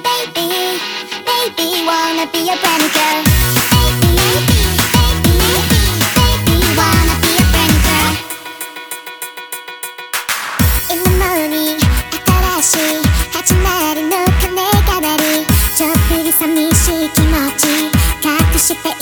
Baby, baby, wanna be a brand new girl. Baby, baby, baby, wanna be a brand new girl. In the morning, 新しい始まりの鐘が鳴り、ちょっぴり寂しい気持ち隠して